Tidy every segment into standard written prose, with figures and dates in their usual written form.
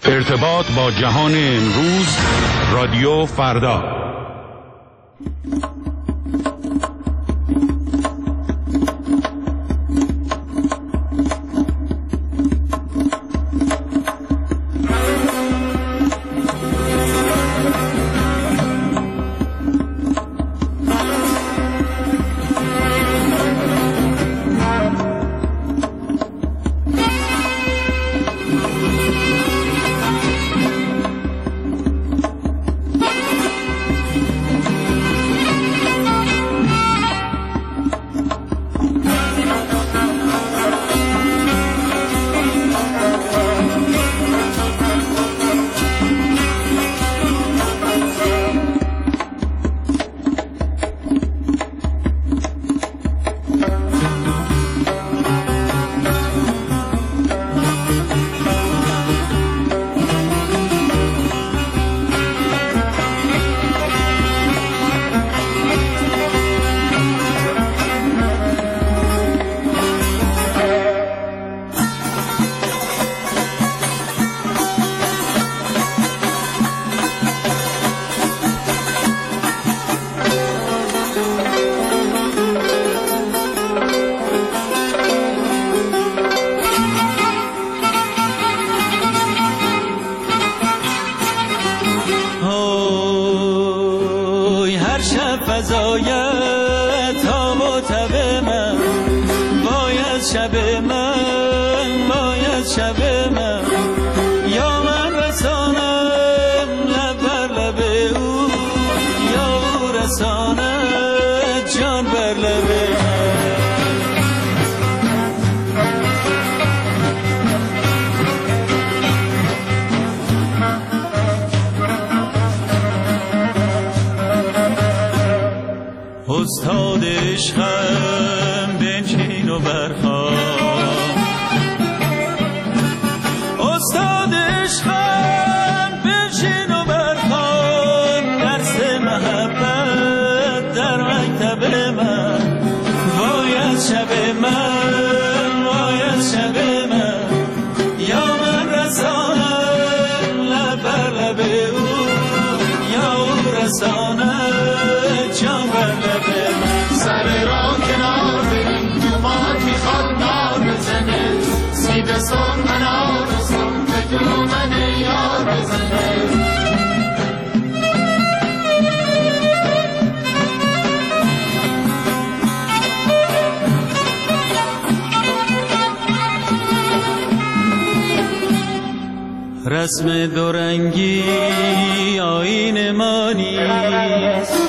ارتباط با جهان امروز، رادیو فردا. استاد عشقم بنشین و برخوان، استاد عشقم بنشین و برخوان، درس محبت در مکتب من. وای از شب من، وای از شب من، یا من رسانم لب بر لب او، یا او رسانم جان بر لب من. سر را کنار بریم دومات میخواد نار بزنه، سیب سن انار سن به دومن یار بزنه. رسم دورنگی آیین ما نیست،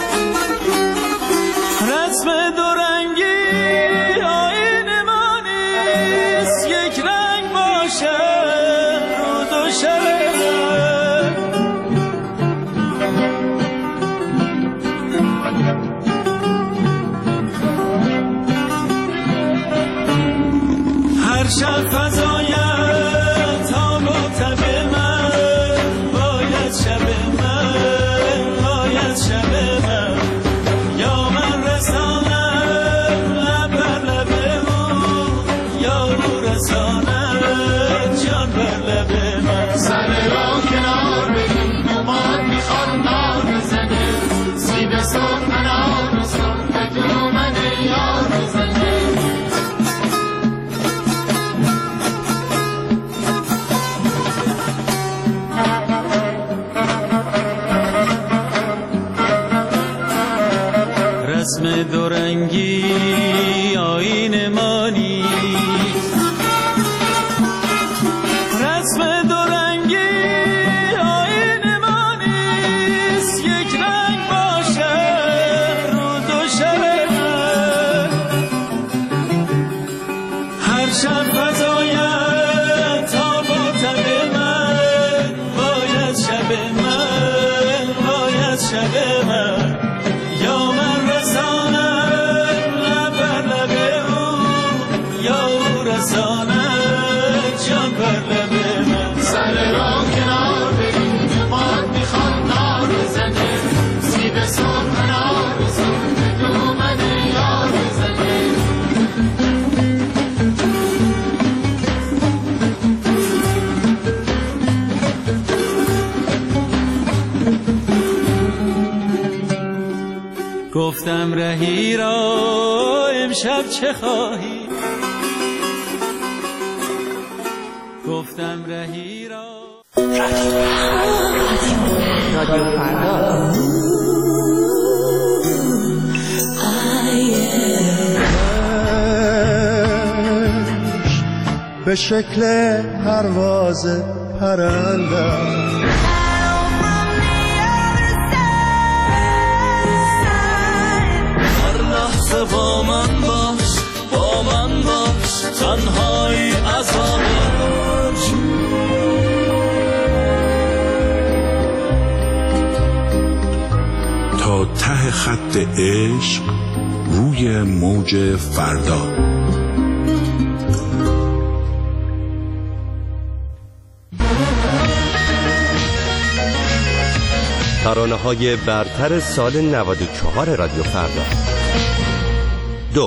رسم دورنگی آیین ما نیست، یک رنگ باشه رود و شب من. هر شب فضای رسم دورنگی آیین ما نیست، رسم گفتم رهی را امشب چه خواهی، گفتم رهی را. رادیو فردا به شکل پرواز پرنده هر لحظه با من باش، با من باش، تنهایی عذابش. تا ته خط عشق روی موج فردا. ترانه‌های برتر سال 94 رادیو فردا. 2.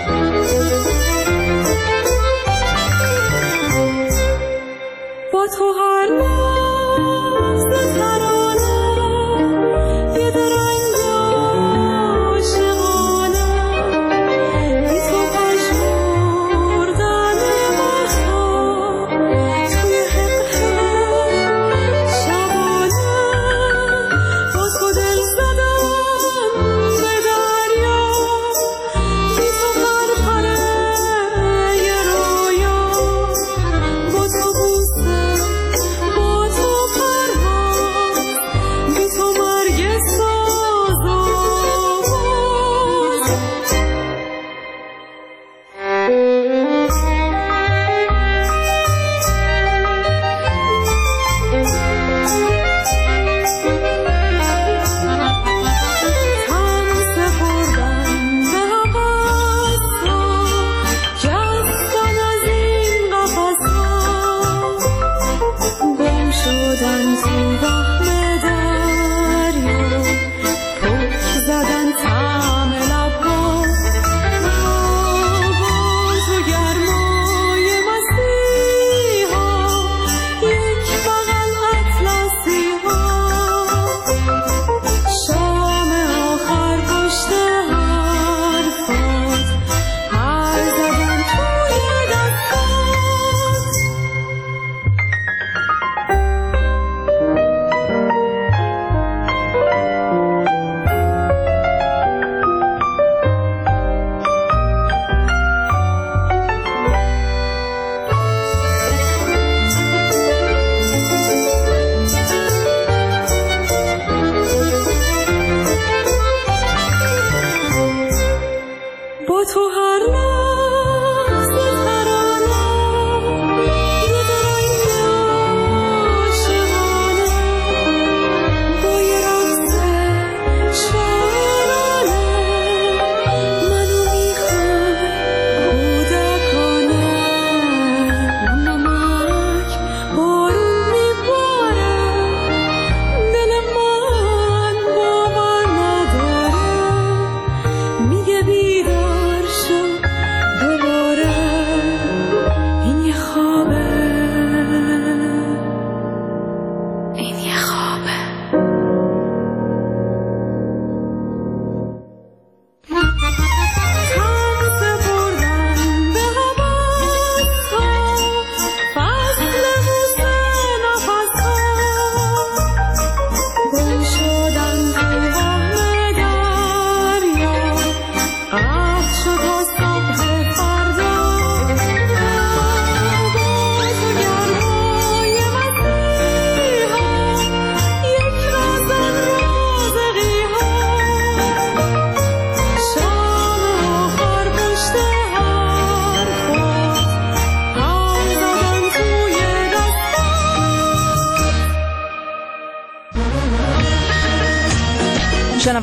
با تو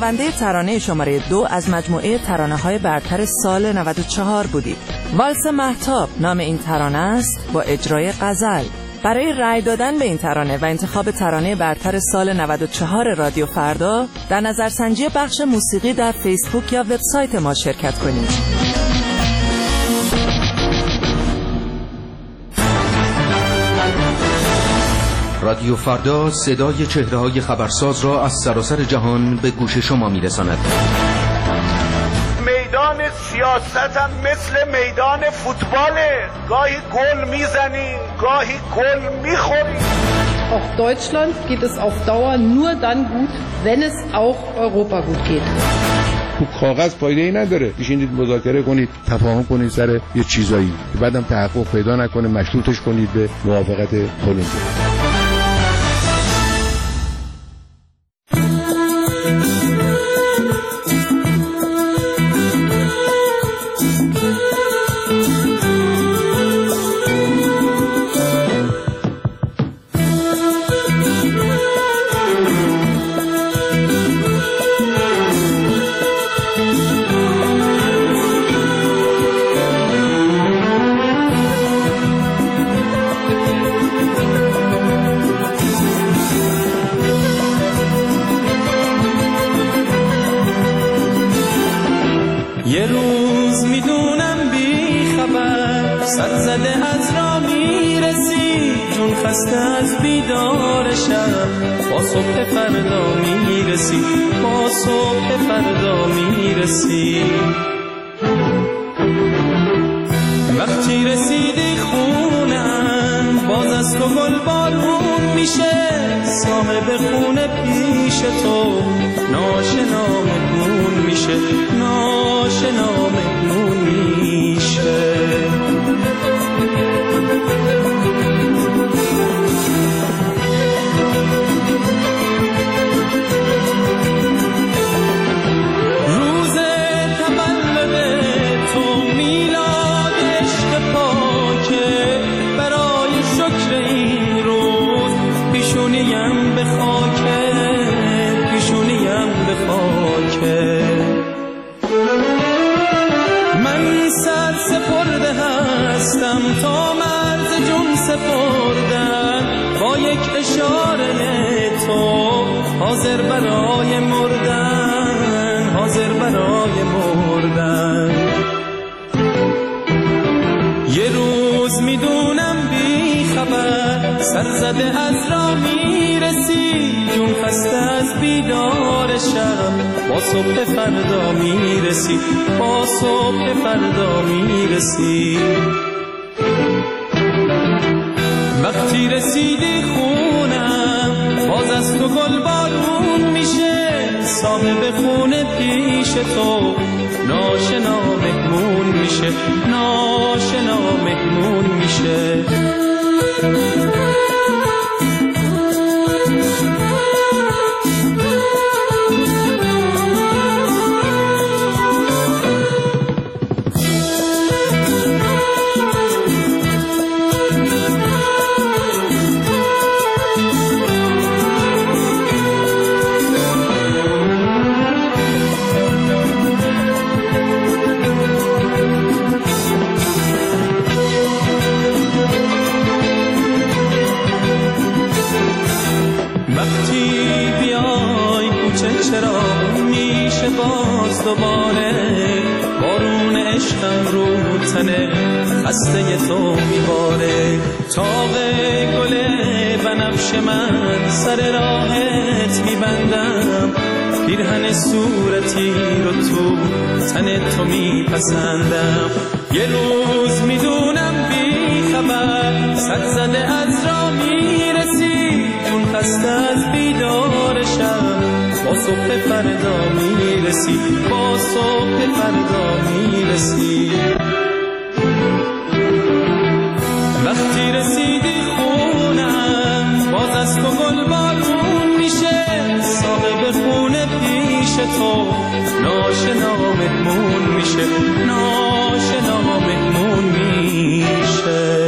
شنونده ترانه شماره 2 از مجموعه ترانه‌های برتر سال 94 بودید. والس مهتاب نام این ترانه است با اجرای غزل. برای رأی دادن به این ترانه و انتخاب ترانه برتر سال 94 رادیو فردا در نظرسنجی بخش موسیقی در فیسبوک یا وبسایت ما شرکت کنید. رادیو فردا صدای چهره‌های خبرساز را از سراسر جهان به گوش شما می‌رساند. میدان سیاست هم مثل میدان فوتباله، گاهی گل میزنیم گاهی گل میخوریم. Auch Deutschland geht es auf Dauer nur dann gut, wenn es auch Europa gut geht. تو کاغذ فایده‌ای نداره. بشینید مذاکره کنید، تفاهم کنید سر یه چیزایی، بعدم تحقق پیدا نکنه مشروطش کنید به موافقت کلمبیا. یه روز میدونم بی خبر سر زده از را میرسی، جون خسته از بیدار شب با صبح فردا میرسی، با صبح فردا میرسی. وقتی رسیدی خونم باز از تو گل بارون میشه، صاحب خونه پیش تو ناشنا مهمون میشه، ناشنا مهمون میشه. روز تولد تو میلاد عشق پاکه، برای شکر این روز پیشونیم به خاکه، پیشونیم به خاکه. من سر سپرده هستم تا مرز جون سپردن، با یک اشاره تو حاضر برای مردن، حاضر برای مردن. یه روز میدونم بی خبر سر زده از را میرسی، جون خسته از بیدار شب با صبح فردا میرسی، با صبح فردا میرسی. وقتی رسیدی خونم باز از تو گل بارون میشه، صاحب خونه پیش تو ناشنا مهمون میشه، ناشنا مهمون میشه. چرا میشه باز دوباره بارون عشقم رو تنه خسته تو میباره، تاق گل بنفش من سر راهت میبندم، پیرهن صورتی رو تو تن تو میپسندم. یه روز میدونم بی خبر سد زده از را میرسی، جون خسته از بیدارشم با صبح فردا میرسی، با صبح فردا میرسی. وقتی رسیدی خونم باز از تو گل بارون میشه، صاحب خونه پیش تو ناشنا مهمون میشه، ناشنا مهمون میشه.